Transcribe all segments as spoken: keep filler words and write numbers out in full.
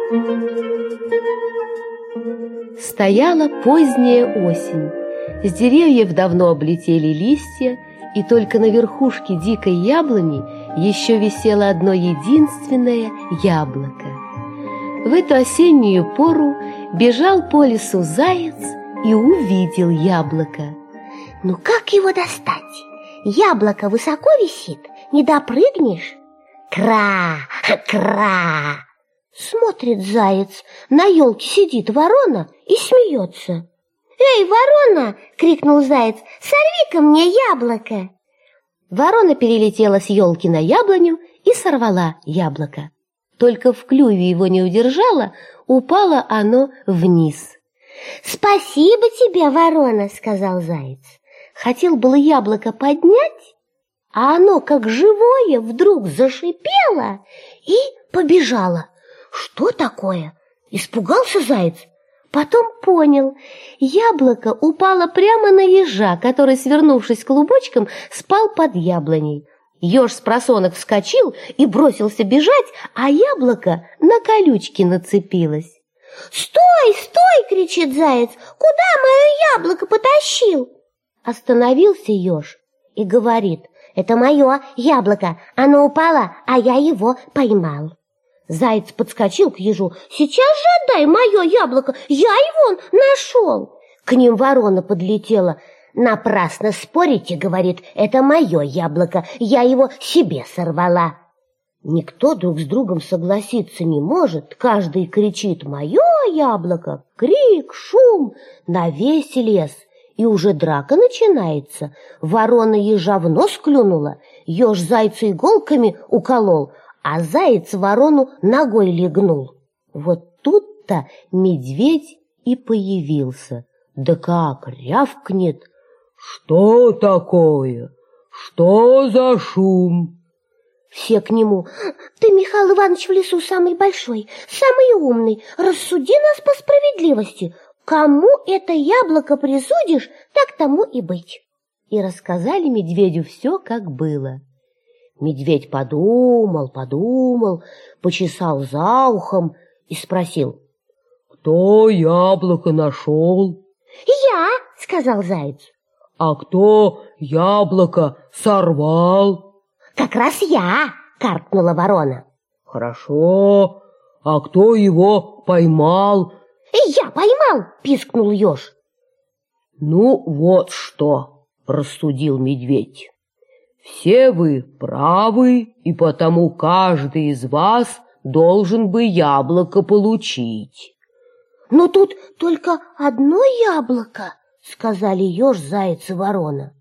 Стояла поздняя осень. С деревьев давно облетели листья, и только на верхушке дикой яблони еще висело одно единственное яблоко. В эту осеннюю пору бежал по лесу заяц и увидел яблоко. Ну как его достать? Яблоко высоко висит, не допрыгнешь. Кра, кра! Смотрит заяц, на елке сидит ворона и смеется. «Эй, ворона!» — крикнул заяц. «Сорви-ка мне яблоко!» Ворона перелетела с елки на яблоню и сорвала яблоко. Только в клюве его не удержала, упало оно вниз. «Спасибо тебе, ворона!» — сказал заяц. Хотел было яблоко поднять, а оно, как живое, вдруг зашипело и побежало. Что такое? Испугался заяц. Потом понял, яблоко упало прямо на ежа, который, свернувшись клубочком, спал под яблоней. Еж спросонок вскочил и бросился бежать, а яблоко на колючки нацепилось. «Стой, стой!» — кричит заяц. «Куда мое яблоко потащил?» Остановился еж и говорит: «Это мое яблоко, оно упало, а я его поймал». Заяц подскочил к ежу. «Сейчас же отдай мое яблоко, я его нашел!» К ним ворона подлетела. «Напрасно спорите, — говорит, — это мое яблоко, я его себе сорвала». Никто друг с другом согласиться не может, каждый кричит: «Мое яблоко!» Крик, шум на весь лес, и уже драка начинается. Ворона ежа в нос клюнула, еж зайца иголками уколол, а заяц ворону ногой легнул. Вот тут-то медведь и появился. Да как рявкнет: «Что такое? Что за шум?» Все к нему: «Ты, Михаил Иванович, в лесу самый большой, самый умный, рассуди нас по справедливости. Кому это яблоко присудишь, так тому и быть». И рассказали медведю все, как было. Медведь подумал, подумал, почесал за ухом и спросил: «Кто яблоко нашел?» «Я», — сказал заяц. «А кто яблоко сорвал?» «Как раз я», — каркнула ворона. «Хорошо, а кто его поймал?» «Я поймал», — пискнул еж. «Ну вот что», — рассудил медведь. «Все вы правы, и потому каждый из вас должен бы яблоко получить». «Но тут только одно яблоко», — сказали еж, заяц и ворона.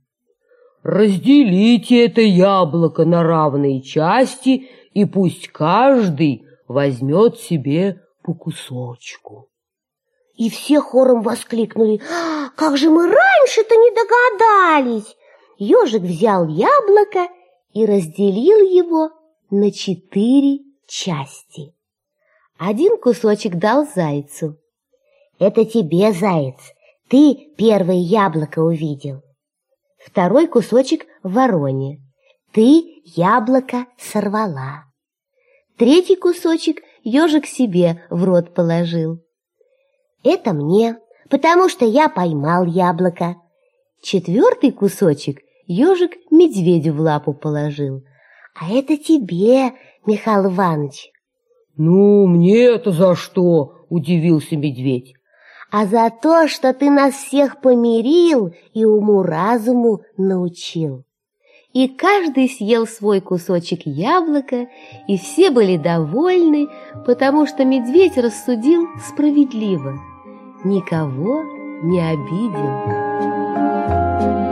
«Разделите это яблоко на равные части, и пусть каждый возьмет себе по кусочку». И все хором воскликнули: «Как же мы раньше-то не догадались!» Ежик взял яблоко и разделил его на четыре части. Один кусочек дал зайцу. «Это тебе, заяц, ты первое яблоко увидел». Второй кусочек вороне. «Ты яблоко сорвала». Третий кусочек ежик себе в рот положил. «Это мне, потому что я поймал яблоко». Четвертый кусочек ежик медведю в лапу положил. «А это тебе, Михаил Иванович». «Ну, мне-то за что?» — удивился медведь. «А за то, что ты нас всех помирил и уму-разуму научил». И каждый съел свой кусочек яблока, и все были довольны, потому что медведь рассудил справедливо, никого не обидел.